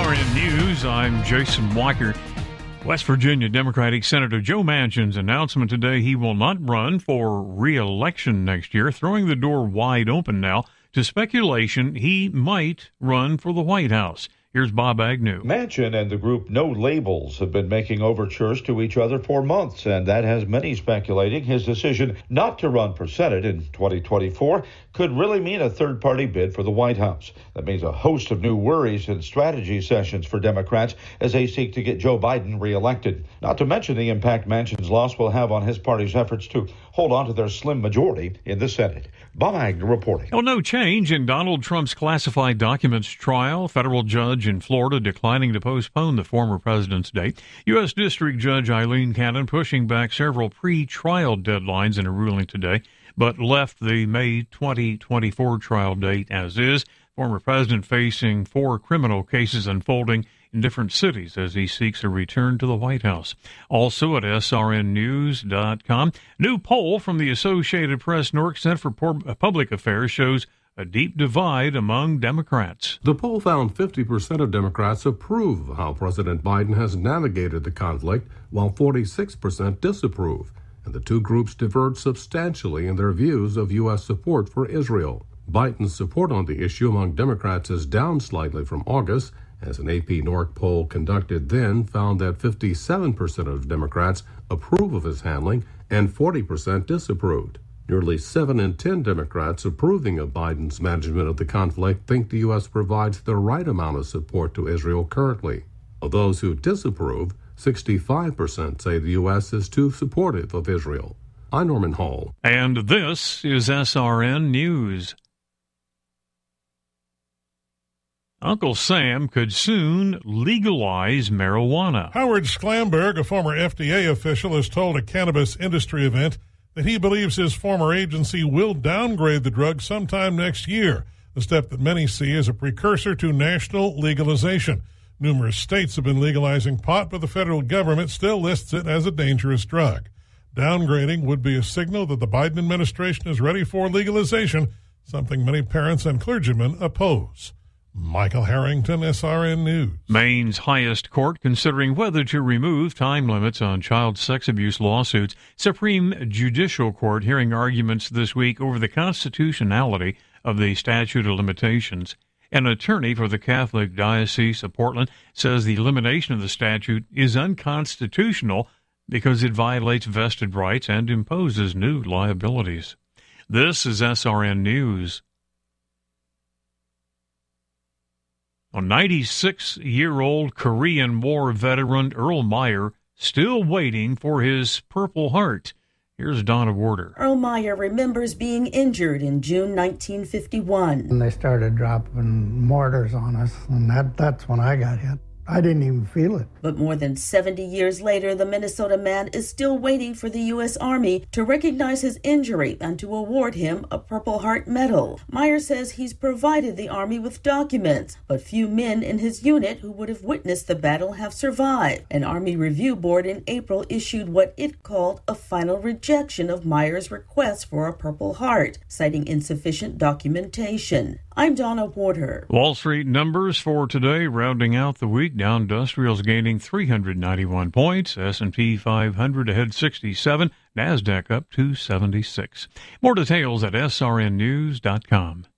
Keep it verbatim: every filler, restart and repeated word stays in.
R N News, I'm Jason Walker. West Virginia Democratic Senator Joe Manchin's announcement today he will not run for re-election next year, throwing the door wide open now to speculation he might run for the White House. Here's Bob Agnew. Manchin and the group No Labels have been making overtures to each other for months, and that has many speculating his decision not to run for Senate in twenty twenty-four could really mean a third-party bid for the White House. That means a host of new worries and strategy sessions for Democrats as they seek to get Joe Biden reelected. Not to mention the impact Manchin's loss will have on his party's efforts to hold on to their slim majority in the Senate. Bob Agnew reporting. Well, no change in Donald Trump's classified documents trial. Federal judge in Florida declining to postpone the former president's date. U S. District Judge Eileen Cannon pushing back several pre-trial deadlines in a ruling today, but left the May twenty twenty-four trial date as is. Former president facing four criminal cases unfolding in different cities as he seeks a return to the White House. Also at S R N news dot com, new poll from the Associated Press Newark Center for Public Affairs shows a deep divide among Democrats. The poll found fifty percent of Democrats approve how President Biden has navigated the conflict, while forty-six percent disapprove, and the two groups diverge substantially in their views of U S support for Israel. Biden's support on the issue among Democrats is down slightly from August, as an A P Newark poll conducted then found that fifty-seven percent of Democrats approve of his handling and forty percent disapproved. Nearly seven in ten Democrats approving of Biden's management of the conflict think the U S provides the right amount of support to Israel currently. Of those who disapprove, sixty-five percent say the U S is too supportive of Israel. I'm Norman Hall. And this is S R N News. Uncle Sam could soon legalize marijuana. Howard Sklamberg, a former F D A official, has told a cannabis industry event that he believes his former agency will downgrade the drug sometime next year, a step that many see as a precursor to national legalization. Numerous states have been legalizing pot, but the federal government still lists it as a dangerous drug. Downgrading would be a signal that the Biden administration is ready for legalization, something many parents and clergymen oppose. Michael Harrington, S R N News. Maine's highest court considering whether to remove time limits on child sex abuse lawsuits. Supreme Judicial Court hearing arguments this week over the constitutionality of the statute of limitations. An attorney for the Catholic Diocese of Portland says the elimination of the statute is unconstitutional because it violates vested rights and imposes new liabilities. This is S R N News. A ninety-six-year-old Korean War veteran Earl Meyer still waiting for his Purple Heart. Here's Donna Warder. Earl Meyer remembers being injured in June nineteen fifty-one. And they started dropping mortars on us, and that, that's when I got hit. I didn't even feel it. But more than seventy years later, the Minnesota man is still waiting for the U S. Army to recognize his injury and to award him a Purple Heart Medal. Meyer says he's provided the Army with documents, but few men in his unit who would have witnessed the battle have survived. An Army review board in April issued what it called a final rejection of Meyer's request for a Purple Heart, citing insufficient documentation. I'm Donna Warder. Wall Street numbers for today, rounding out the week. Dow Industrials gaining three hundred ninety-one points. S and P five hundred ahead sixty-seven. NASDAQ up two seventy-six. More details at S R N news dot com.